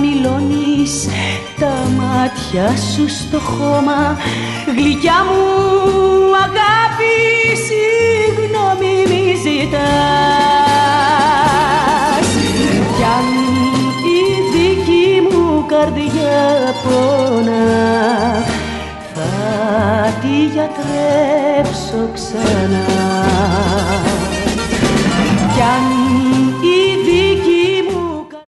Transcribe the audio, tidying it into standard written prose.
χαμηλώνεις τα μάτια σου στο χώμα, γλυκιά μου αγάπη, συγγνώμη μη ζητάς. Κι αν η δική μου καρδιά πόνα, θα τη γιατρέψω ξανά. Κι αν